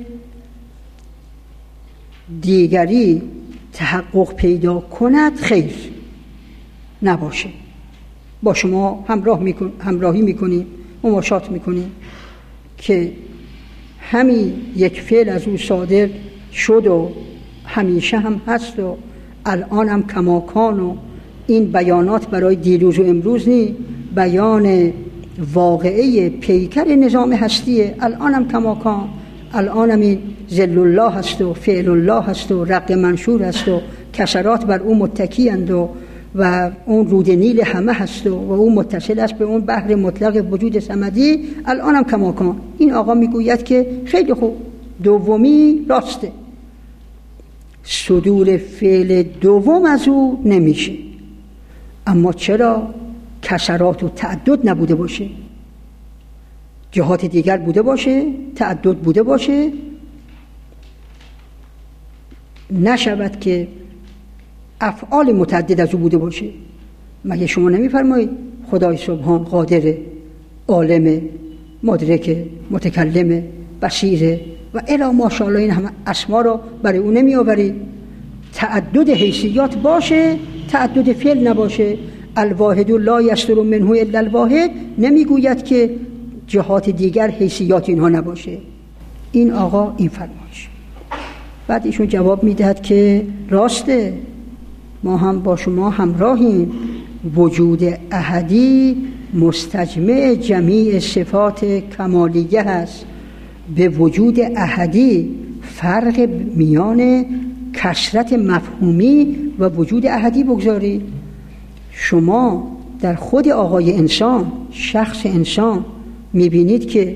دیگری تحقق پیدا کند خیر نباشه، با شما همراه میکن، همراهی میکنیم، مماشات میکنیم که همین یک فعل از او صادر شد و همیشه هم هست و الان هم کماکان و این بیانات برای دیروز و امروز نی، بیان واقعه پیکر نظام هستیه، الان هم کماکان، الان هم این ذل الله هست و فعل الله هست و رق منشور هست و کسرات بر اون متکیند و و اون رود نیل همه هست و, و اون متصل است به اون بحر مطلق وجود صمدی، الان هم کماکان. این آقا میگوید که خیلی خوب، دومی راسته، صدور فعل دوم از او نمیشه، اما چرا کسرات و تعدد نبوده باشه، جهات دیگر بوده باشه، تعدد بوده باشه، نشود که افعال متعدد از او بوده باشه؟ مگه شما نمیفرمایید خدای سبحان قادر، عالم، مدرک، متکلم، بصیر و الی ماشاءالله این همه اسما رو برای او نمی آورید؟ تعدد حیثیات باشه، تعدد فعل نباشه. الواحد لا یصدر منه الا الواحد نمیگوید که جهات دیگر حیثیات اینها نباشه. این آقا این فرمایش. بعد ایشون جواب میدهد که راسته، ما هم با شما همراهیم، وجود احدی مستجمع جمیع صفات کمالیه هست. به وجود احدی فرق میان کثرت مفهومی و وجود احدی بگذارید. شما در خود آقای انسان، شخص انسان، میبینید که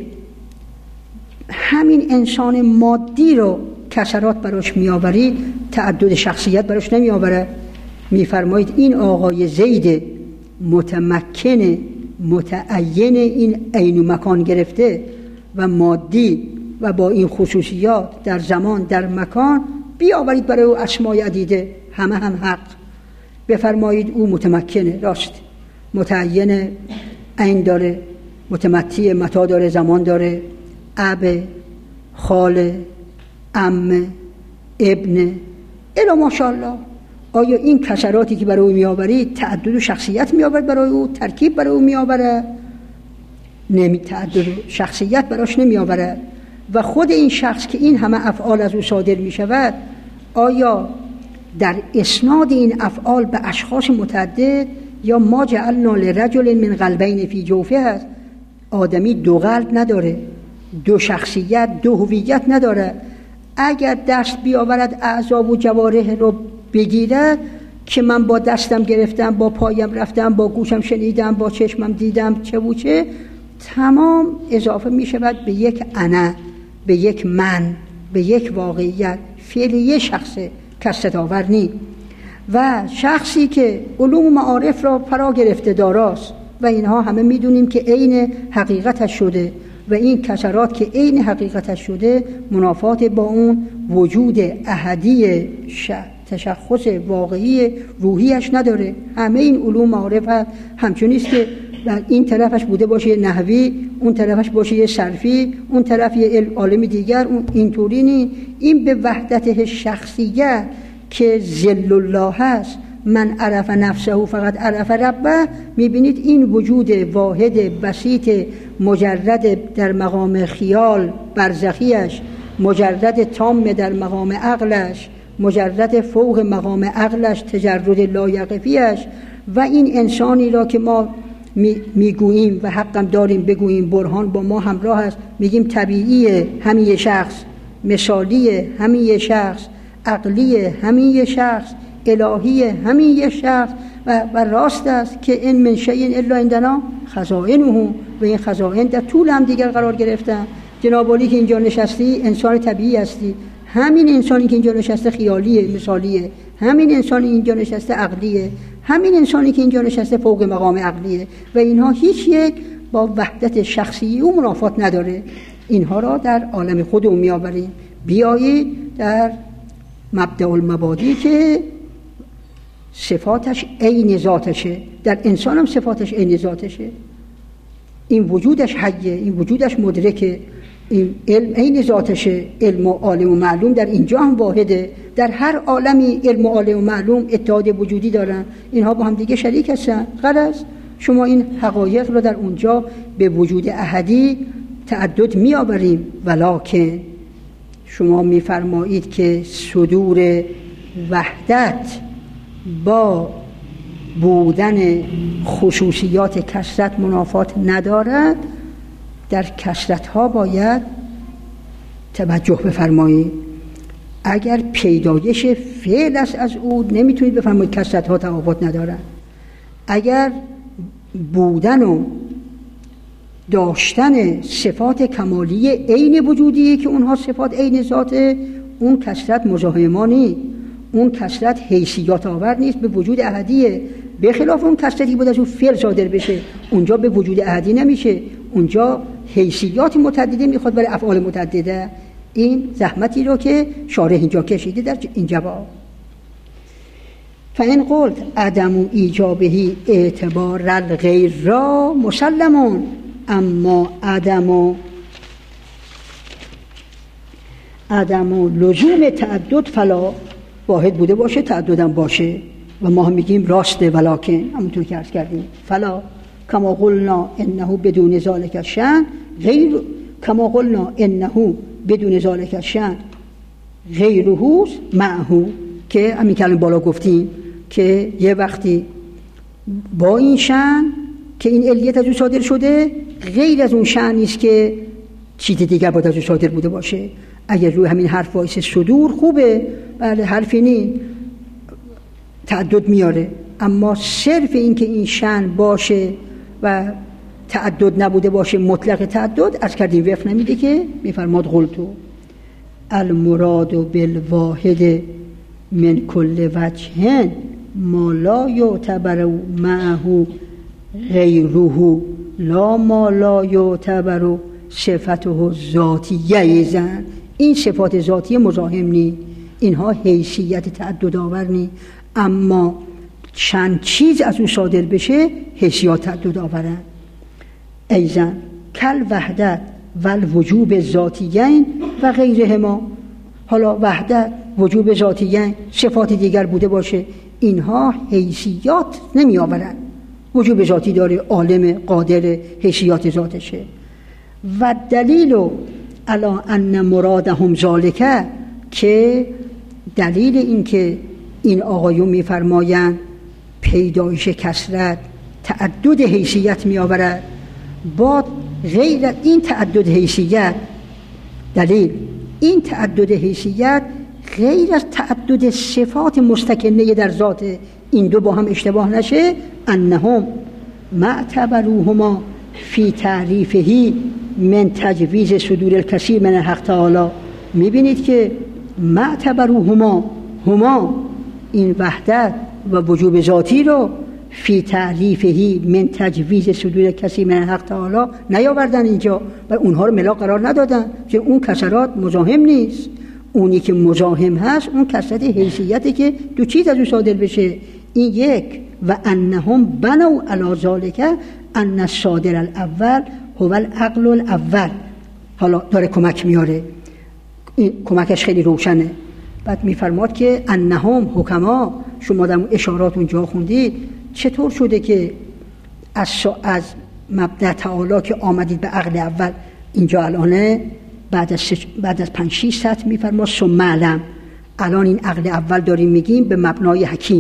همین انسان مادی رو کسرات براش میآورید، تعدد شخصیت براش نمیآوره. میفرمایید این آقای زید متمکن متعین این عین و مکان گرفته و مادی و با این خصوصیات در زمان در مکان، بیاورید برای او اسمای عدیده، همه هم حق. بفرمایید او متمکنه، راست، متعین عین داره، متمتی متا داره، زمان داره، اب، خاله، عمه، ابن، الا ماشاءالله. آیا این کسراتی که برای او میآورید تعدد و شخصیت میآورد برای او، ترکیب برای او میآورد؟ نمی تعدد شخصیت براش نمیآورد. و خود این شخص که این همه افعال از او صادر می شود، آیا در اسناد این افعال به اشخاص متعدد یا ما جعلنا لرجل من قلبین فی جوفه هست؟ آدمی دو قلب نداره، دو شخصیت، دو هویت نداره. اگر دست بیاورد اعضا و جوارح رو بگیرد که من با دستم گرفتم، با پایم رفتم، با گوشم شنیدم، با چشمم دیدم، چه و چه، تمام اضافه می شود به یک انا، به یک من، به یک واقعیت. فعل یک شخصه، کسرت آور نی. و شخصی که علوم معارف را فرا گرفته داراست و اینها همه میدونیم که عین حقیقتش شده و این کسرات که عین حقیقتش شده منافات با اون وجود احدی تشخص واقعی روحیش نداره. همه این علوم معارف همچنیست که این طرفش بوده باشه نحوی، اون طرفش باشه یه صرفی، اون طرف یه عالم دیگر، اون اینطوری نی. این به وحدت شخصیت که ذل الله هست، من عرف نفسه فقط عرف ربه، میبینید این وجود واحد بسیط مجرد در مقام خیال برزخیش، مجرد تام در مقام عقلش، مجرد فوق مقام عقلش، تجرد لایقفیش. و این انسانی را که ما میگوییم و حقم داریم بگوییم برهان با ما همراه است، میگیم طبیعیه همین شخص، مثالیه همین شخص، عقلیه همین شخص، الهیه همین شخص و, و راست است که این من شیء الا عندنا خزائنه، و این خزائن در طول هم دیگر قرار گرفتن. جناب عالی که اینجا نشستی انسان طبیعی هستی، همین انسانی که اینجا نشسته خیالیه، مثالیه، همین انسانی اینجا نشسته عقلیه، همین انسانی که اینجا نشسته فوق مقام عقلیه و اینها هیچ یک با وحدت شخصی او منافات نداره. اینها را در عالم خودمون میآوریم. بیایید در مبدأ المبادی که صفاتش عین ذاتشه، در انسان هم صفاتش عین ذاتشه. این وجودش حیه، این وجودش مدرکه، این علم عین ذاتشه. علم و عالم و معلوم در اینجا هم واحده. در هر عالمی علم و عالم و معلوم اتحاد وجودی دارن، اینها با هم دیگه شریک هستن. غرض شما این حقایق رو در اونجا به وجود احدی تعدد می آوریم. ولکن شما می فرمایید که صدور وحدت با بودن خصوصیات کثرت منافات ندارد. در کثرت ها باید توجه بفرمایید. اگر پیدایش فعل است از او نمیتونید بفرمایید کثرت ها تفاوت ندارد. اگر بودن و داشتن صفات کمالی عین وجودی که اونها صفات عین ذات، اون کثرت مزاحم نیست، اون کثرت حیثیات آور نیست، به وجود احدیه. به خلاف اون کثرتی بود از اون فعل صادر بشه، اونجا به وجود احدی نمیشه، اونجا حیثیات متعدده میخواد برای افعال متعدده. این زحمتی رو که شارح اینجا کشیده در این جواب. فإن قلت عدم ایجابه اعتبار الغیر را مسلمون، اما عدم عدم لزوم تعدد فلا، واحد بوده باشه تعددم باشه و ما هم میگیم راسته. ولکن همونطور که عرض کردیم فلا کما قلنا انه بدون ذلك الشأن غیر کما قلنا انه بدون ذلك الشأن غیره معه، که همین کلمه بالا گفتیم که یه وقتی با این شأن که این علیت از او صادر شده غیر از اون شأن نیست که چیز دیگر باید از او صادر بوده باشه. اگر روی همین حرف وایس صدور خوبه، بله حرفی نی تعدد میاره، اما صرف این که این شأن باشه و تعدد نبوده باشه مطلق تعدد از کردیم وفق نمیده که میفرماد قلتو المراد بالواحد من کل وجه ما لا یعتبر معه غیره لا ما لا یعتبر صفته ذاتیه زن. این صفات ذاتی مزاحم نی، اینها حیثیت تعدد آور نی، اما چند چیز از اون صادر بشه حیثیت تعدد آورن. ایزن کل وحدت والوجوب ذاتیین و غیرهما. حالا وحدت، وجوب ذاتیین، صفات دیگر بوده باشه، اینها حیثیات نمی آورن. وجوب ذاتی داره، عالم قادر، حیثیات ذاتشه. و دلیل علی ان مرادهم ذالک، که دلیل این که این آقایون میفرمایند پیدایش کثرت تعدد حیثیت می آورد، با غیر این تعدد حیثیت، دلیل این تعدد حیثیت غیر از تعدد صفات مستکنه در ذات، این دو با هم اشتباه نشه. انهم معتبروهما فی تعریفه من تجویز صدور الکثیر من الحق تعالی. میبینید که معتبروهما، هما این وحدت و وجوب ذاتی رو فی تعریفه من تجویز صدور کثیر من الحق تعالی نیاوردن اینجا و اونها رو ملا قرار ندادن، که اون کثرات مزاحم نیست. اونی که مزاحم هست اون کثرت حیثیتی که دو چیز از او صادر بشه. این یک. و انهم بنوا علی ذلک ان الصادر الاول هو العقل الاول. حالا داره کمک میاره، این کمکش خیلی روشنه. بعد میفرماد که انهم حکما، شما در اشارات اونجا خوندید چطور شده که از از مبدأ تعالی که آمدید به عقل اول، اینجا الان بعد از بعد از پنج شش سطر میفرماد ثم علم. الان این عقل اول داریم میگیم به مبنای حکیم،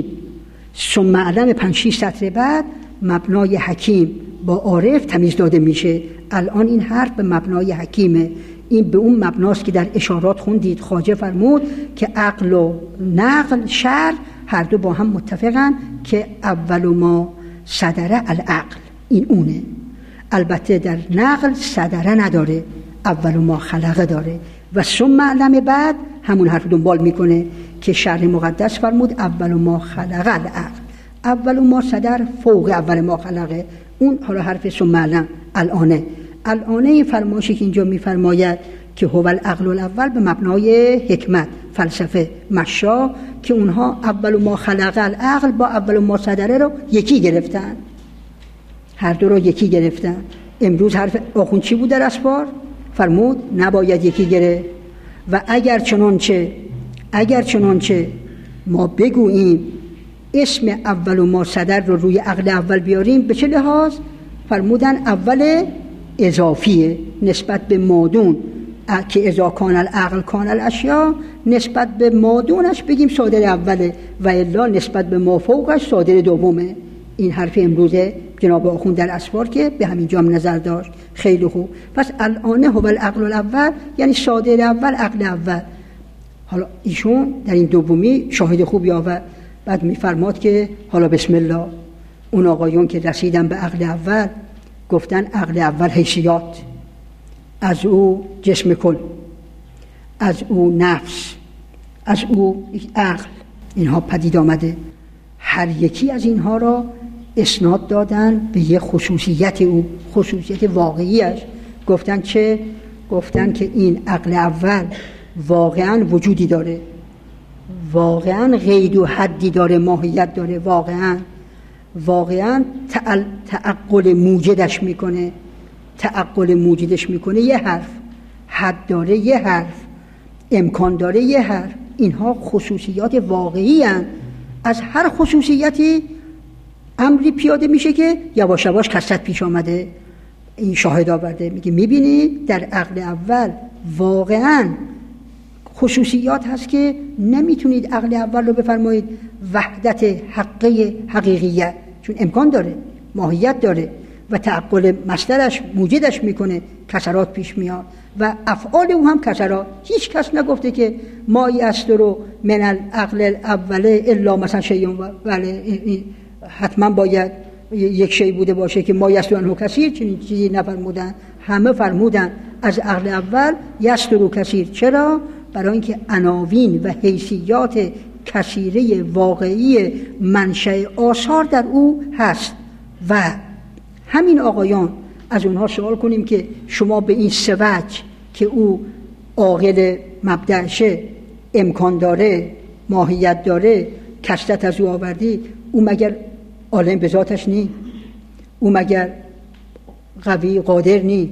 ثم علم پنج شش سطر بعد مبنای حکیم با عارف تمیز داده میشه. الان این حرف به مبنای حکیمه. این به اون مبناست که در اشارات خوندید. خواجه فرمود که عقل و نقل شرع هر دو با هم متفقن که اول ما صدره العقل، این اونه. البته در نقل صدره نداره، اول ما خلقه داره. و ثم علم بعد همون حرف دنبال میکنه که شرح مقدس فرمود اول ما خلقه العقل، اول ما صدر فوق اول ما خلقه. اون حالا حرف ثم علم الانه. الان این فرمایشی که اینجا میفرماید که هو العقل الاول به مبنای حکمت، فلسفه، مشا، که اونها اول ما خلق العقل با اول ما صدره رو یکی گرفتن، هر دو رو یکی گرفتن. امروز حرف آخوند چی بود در اسفار؟ فرمود نباید یکی گرفت. و اگر چنانچه اگر چنانچه ما بگوییم اسم اول ما صدر رو روی عقل اول بیاریم، به چه لحاظ؟ فرمودن اول اضافیه نسبت به مادون، که اذا کان العقل کان الاشیا، نسبت به مادونش بگیم صادر اوله و الا نسبت به ما فوقش صادر دومه. این حرف امروزه جناب آخوند در اسفار که به همین جام نظر داشت. خیلی خوب. پس الان هو العقل الاول یعنی صادر اول عقل اول. حالا ایشون در این دومی شاهد خوبی آورد. بعد میفرماد که حالا بسم الله، اون آقایون که رسیدن به عقل اول گفتن عقل اول حیثیات، از او جسم کل، از او نفس، از او عقل، اینها پدید آمده. هر یکی از اینها را اسناد دادن به یه خصوصیت او، خصوصیت واقعیش. گفتن چه؟ گفتن که این عقل اول واقعا وجودی داره، واقعا قید و حدی داره، ماهیت داره، واقعا واقعا تعقل موجدش میکنه، تعقل موجدش میکنه، یه حرف حد داره، یه حرف امکان داره، یه حرف. اینها خصوصیات واقعی هستند. از هر خصوصیتی امری پیاده میشه که یواش یواش کثرت پیش آمده. این شاهد آورده، میگه میبینید در عقل اول واقعا خصوصیات هست که نمیتونید عقل اول رو بفرمایید وحدت حقه حقیقیه، چون امکان داره، ماهیت داره و تعقل مصدرش موجدش میکنه، کسرات پیش میاد و افعال او هم کسرات. هیچ کس نگفته که ما یسترو من العقل الاول الا مثلا شیء، ولی حتما باید یک شی بوده باشه که ما یسترو انه کثیر، چنین چیزی نفرمودن. همه فرمودن از عقل اول یسترو کثیر. چرا؟ برای اینکه عناوین و حیثیات کثیره واقعی منشأ آثار در او هست. و همین آقایان از اونها سوال کنیم که شما به این سه وجه که او عاقل مبدأشه، امکان داره، ماهیت داره، کثرت از او آوردی، او مگر عالم به ذاتش نی؟ او مگر قوی قادر نی؟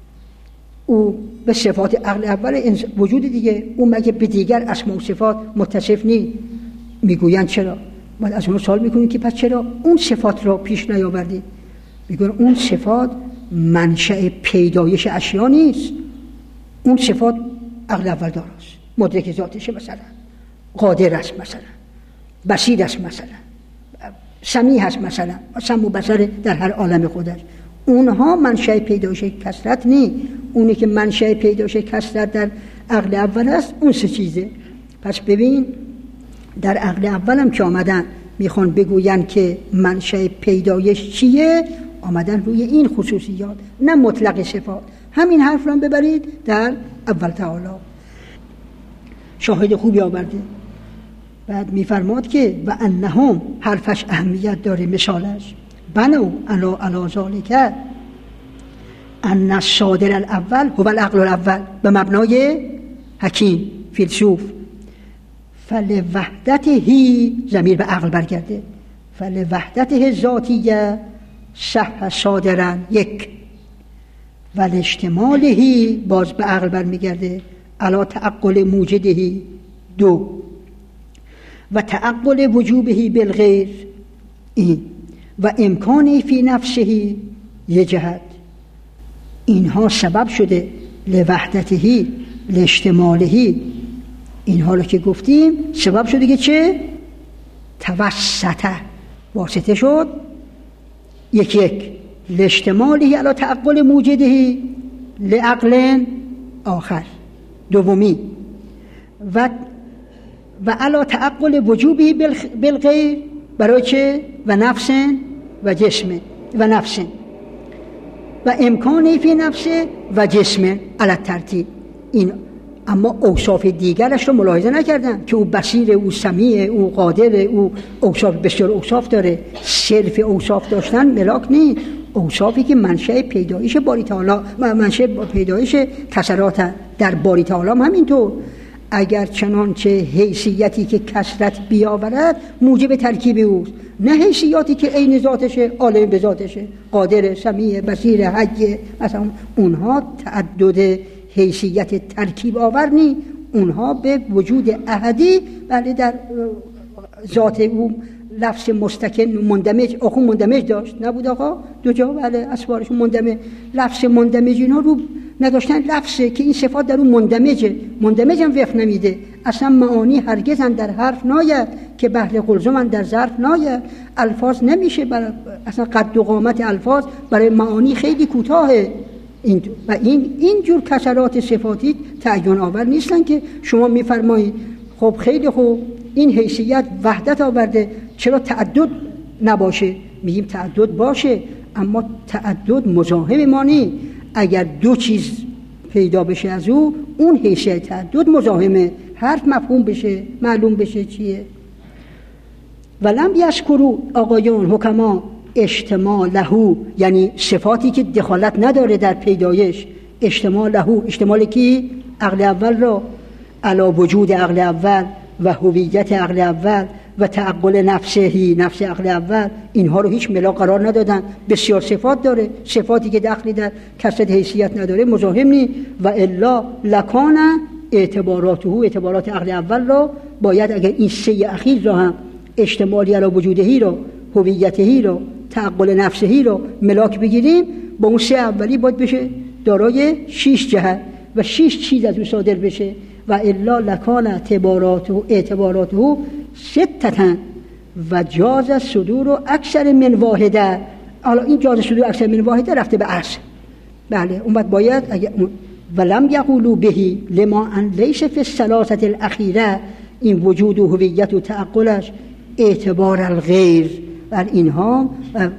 او به صفات عقل اول وجود دیگه، او مگر به دیگر اسماء و صفات متصف نی؟ میگویند چرا؟ بعد از اونها سوال میکنیم که پس چرا اون صفات را پیش نیاوردی؟ میگن اون صفات منشأ پیدایش اشیا نیست. اون صفات عقل اول داراست، مدرک ذاتشه، مثلا قادر است، مثلا بصیر است، مثلا سمیع است، مثلا سمع و بصر در هر عالم خودش. اونها منشأ پیدایش کثرت نیست. اونی که منشأ پیدایش کثرت در عقل اول است اون سه چیزه. پس ببین در عقل اول هم که آمدن میخوان بگوین که منشأ پیدایش چیه، آمدن روی این خصوصیات، نه مطلق صفات. همین حرف رو ببرید در اول تعالی، شاهد خوبی آورده. بعد میفرماد که و انهم، حرفش اهمیت داره، مثالش بنو علا علا ذالک ان الصادر الاول هو العقل الاول، به مبنای حکیم فیلسوف. فلوحدته، ضمیر به عقل برگرده، فلوحدته ذاتیه صح صادرن یک، والاجتماله باز به عقل برمیگرده، علا تعقل موجده دو، و تعقل وجوبه بالغیر این، و امکانی فی نفسه یه جهت. اینها سبب شده لوحدته لاجتماله، اینها رو که گفتیم سبب شده که چه؟ توسطه، واسطه شد یک یک، لاجتماله علی تعقل موجده لعقل آخر دومی، و و علی تعقل وجوبه بالغیر برای چه؟ و نفس و جسم و نفس و امکانی فی نفس و جسم علی ترتیب. این اما اوصاف دیگرش رو ملاحظه نکردن که او بصیر، او سمیع، او قادر، او اوصاف، بسیار اوصاف داره. صرف اوصاف داشتن ملاک نیست. اوصافی که منشأ پیدایش باری تعالی و منشأ پیدایش کسرات در باری تعالی هم همینطور. اگر چنانچه حیثیتی که کثرت بیاورد موجب ترکیب اوست، نه حیثیاتی که عین ذاتشه، عالم به ذاتشه، قادر، سمیع، بصیر، حی، مثلا اونها تعدد حیثیت ترکیب آور نی، اونها به وجود احدی بله در ذات او لفظ مستکن مندمج آخون مندمج داشت نبود آقا دو جا بله اسوارشون مندمج لفظ مندمج اینا رو نداشتن، لفظه که این صفات در اون مندمجه، مندمج هم وقت نمیده، اصلا معانی هرگز هم در حرف ناید که بحر قلزم هم در ظرف ناید، الفاظ نمیشه برای اصلا قد و قامت الفاظ برای معانی خیلی کوتاهه این و این اینجور کسرات صفاتی تعین آور نیستن که شما میفرمایید خب خیلی خوب این حیثیت وحدت آورده چرا تعدد نباشه؟ میگیم تعدد باشه اما تعدد مزاحم ما نیست، اگر دو چیز پیدا بشه از او اون حیثیت تعدد مزاحمه، حرف مفهوم بشه معلوم بشه چیه. ولم یذکروا آقایان حکما اجتماع لهو، یعنی صفاتی که دخالت نداره در پیدایش، اجتماع لهو، اشتمال کی؟ عقل اول را علا وجود عقل اول و هویت عقل اول و تعقل نفسهی نفس عقل اول، اینها رو هیچ ملا قرار ندادن. بسیار صفات داره، صفاتی که دخلی در کسرت حیثیت نداره مزاحم نی و الا لکان اعتباراته، اعتبارات عقل اول را باید اگر این سه اخیر را هم اجتماعی علی وجودهی را هویتهی را تعقل نفسهی را ملاک بگیریم با اون سه اولی باید بشه دارای شش جهت و شش چیز از او صادر بشه و الا لکان اعتباراته اعتباراته ستتن و جاز صدور و اکثر من واحده. حالا این جاز صدور اکثر من واحده رفته به اصل بله اون بعد باید اگه ولم یقولوا بهی لما ان لیس فی الثلاثه الاخیره، این وجود و هویت و تعقلش اعتبار الغیر بر اینها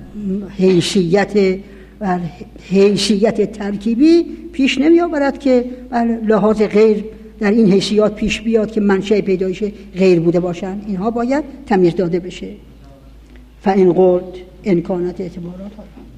حیثیت و حیثیت ترکیبی پیش نمی آورد که لحاظ غیر در این حیثیات پیش بیاد که منشأ پیدایش غیر بوده باشند، اینها باید تمیز داده بشه. فإن قلت إن كانت اعتبارات